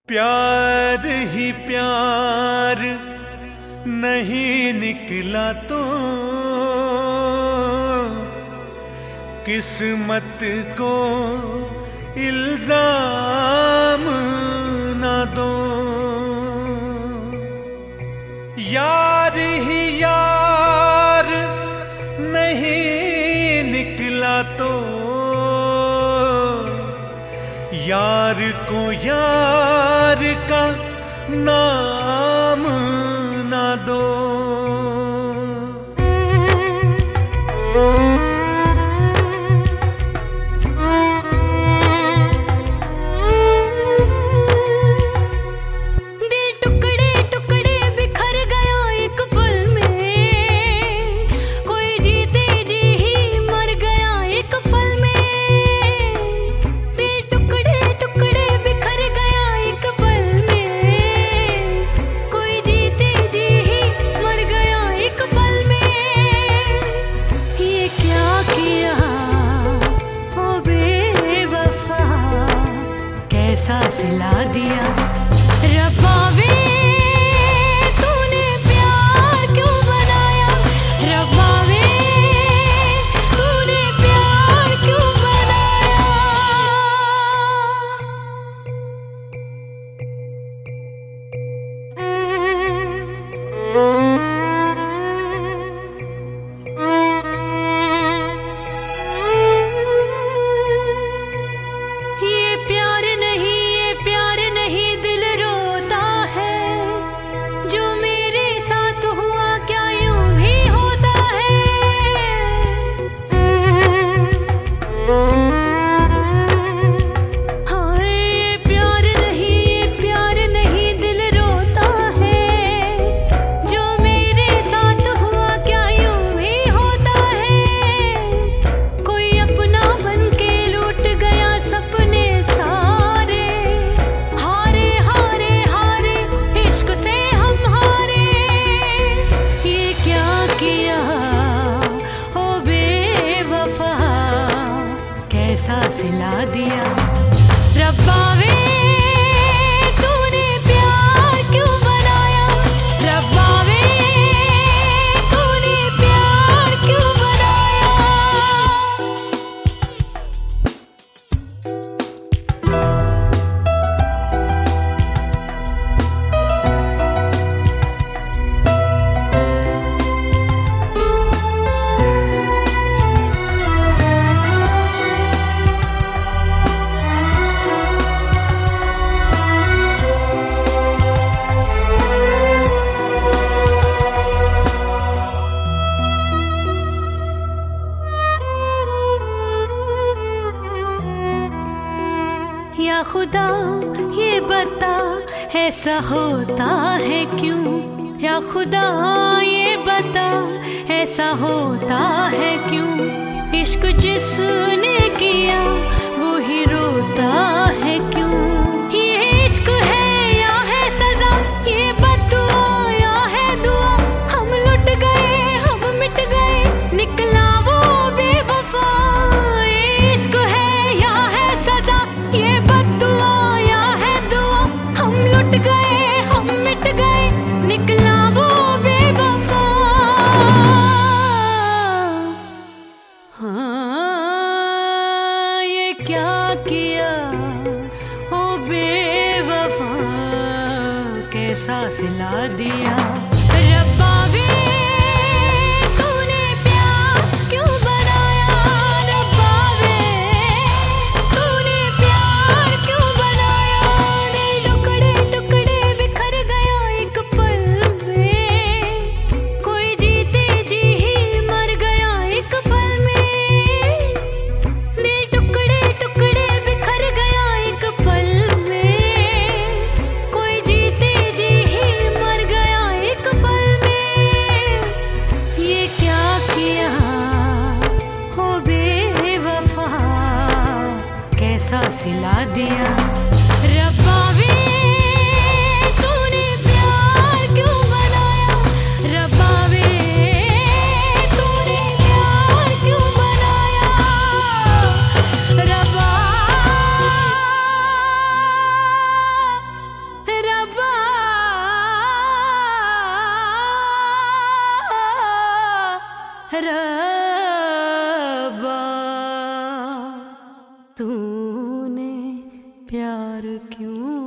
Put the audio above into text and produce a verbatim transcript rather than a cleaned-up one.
प्यार ही प्यार नहीं निकला तो किस्मत को इल्जाम ना दो। यार ही यार नहीं निकला तो यार को यार का नाम ना दो। कैसा सिला दिया रब्बा वे तूने प्यार क्यों बनाया, रब्बा वे तूने प्यार क्यों बनाया। ये प्यार नहीं, ये प्यार नहीं, दिल रोता है। जो मेरे साथ हुआ क्या यूं भी होता है। हाँ ये प्यार नहीं, ये प्यार नहीं, दिल रोता है। जो मेरे साथ हुआ क्या यूं भी होता है। कोई अपना बन के लूट गया सपने सारे, हारे हारे हारे इश्क से हम हारे। ये क्या किया ओ बेवफा, कैसा सिला दिया रब्बा वे तूने प्यार क्यों बनाया, रब्बा वे तूने प्यार क्यों बनाया। या खुदा ये बता ऐसा होता है क्यों, या खुदा ये बता ऐसा होता है क्यों। इश्क जिसने किया वो ही रोता है क्यों। ये इश्क है या है सजा, ये बद्दुआ या है दुआ। हम लुट गए हम मिट गए निकला वो बेवफा। ये इश्क है या है सजा, ये बद्दुआ या है दुआ। हम लुट गए हम मिट गए निकला वो बेवफा। हाँ ये क्या किया ओ बेवफा, कैसा सिला दिया रब्बा वे तूने प्यार क्यों बनाया, रब्बा वे तूने प्यार क्यों बनाया। दिल टुकड़े टुकड़े बिखर गया एक पल में, कोई जीते जी ही मर गया एक पल में। दिल टुकड़े टुकड़े बिखर गया एक पल में, कोई जीते जी ही मर गया एक रब्बा तूने प्यार क्यों